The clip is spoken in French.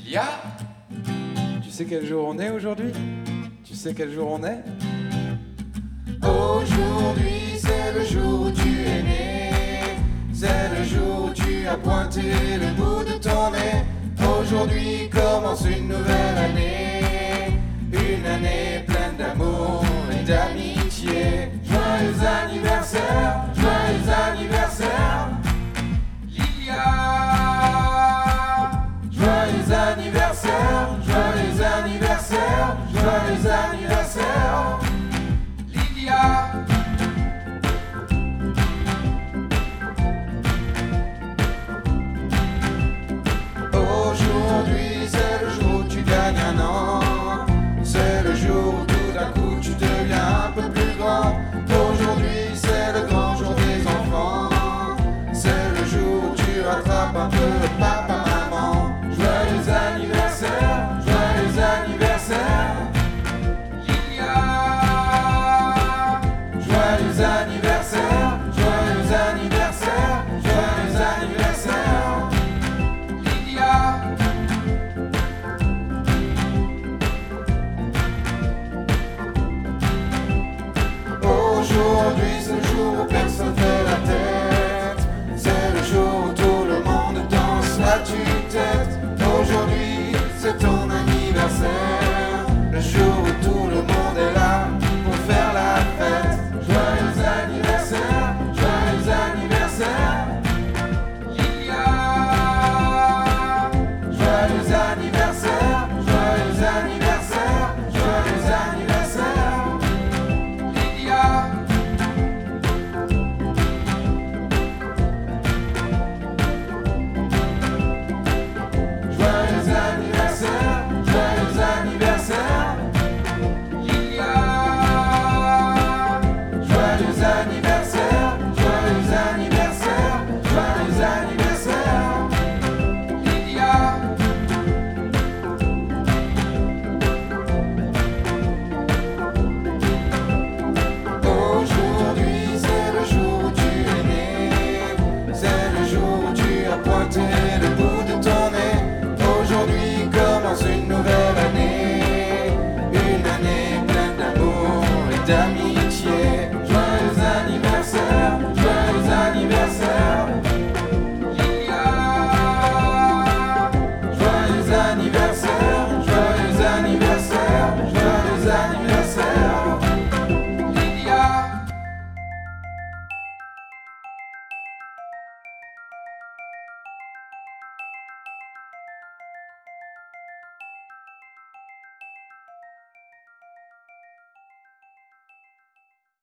Lilia, Tu sais quel jour on est aujourd'hui? Tu sais quel jour on est? aujourd'hui c'est le jour où tu es né. C'est le jour où tu as pointé le bout de ton nez. Aujourd'hui commence une nouvelle année. Une année pleine d'amour et d'amitié. Joyeux anniversaire, joyeux anniversaire, Lilia. Joyeux anniversaire, joyeux anniversaire, joyeux anniversaire, Lilia. Aujourd'hui c'est le jour où tu gagnes un an. C'est le jour où tout d'un coup tu deviens un peu plus grand. Aujourd'hui c'est le grand jour des enfants. C'est le jour où tu rattrapes un peu papa, maman. Joyeux anniversaire, joyeux anniversaire, Lilia. Joyeux anniversaire, joyeux anniversaire, joyeux anniversaire, Lilia. Aujourd'hui c'est le jour où personne fait la tête. C'est le jour où tout le monde danse là-dessus.